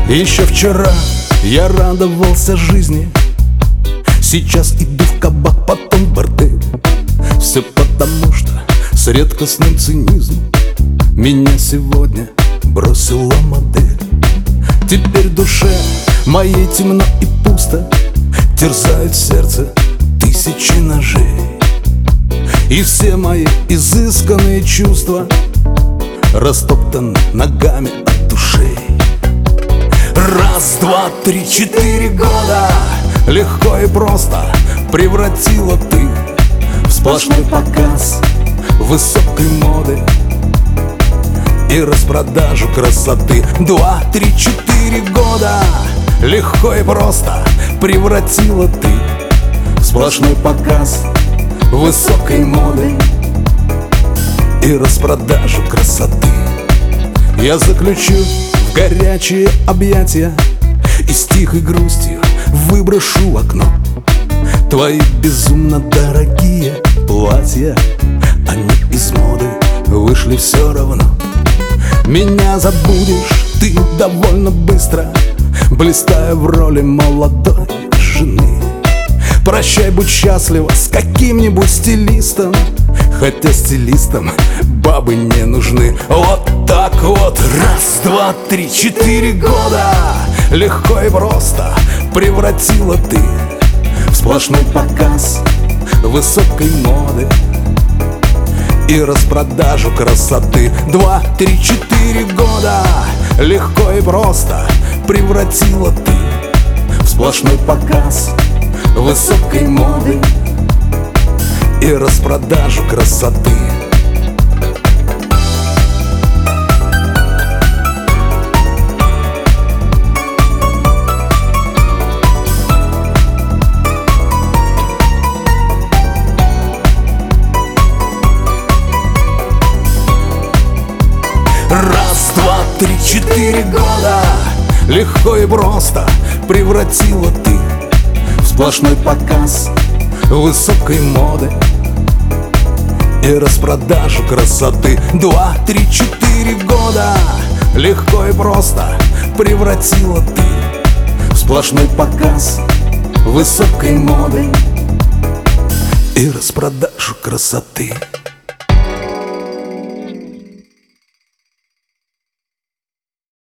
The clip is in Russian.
Еще вчера я радовался жизни, сейчас иду в кабак, потом в бордель. Все потому что с редкостным цинизмом меня сегодня бросила модель. Теперь душе моей темно и пусто, терзают сердце тысячи ножей. И все мои изысканные чувства растоптаны ногами от ушей. Раз, два, три, 4 года легко и просто превратила ты в сплошной показ высокой моды и распродажу красоты. 2, 3, 4 года легко и просто превратила ты в сплошной показ высокой моды и распродажу красоты. Я заключу в горячие объятия и с тихой грустью выброшу в окно твои безумно дорогие платья. Они из моды вышли все равно. Меня забудешь ты довольно быстро, блистая в роли молодой жены. Прощай, будь счастлива с каким-нибудь стилистом, хотя стилистам бабы не нужны. Вот так вот. Раз, два, три, 4 года легко и просто превратила ты в сплошной показ высокой моды и распродажу красоты. 2, 3, 4 года легко и просто превратила ты в сплошной показ высокой моды и распродажу красоты. Раз, два, три, 4 года легко и просто превратила ты в сплошной показ высокой моды и распродажу красоты. 2, 3, 4 года легко и просто превратила ты в сплошной показ высокой моды и распродажу красоты.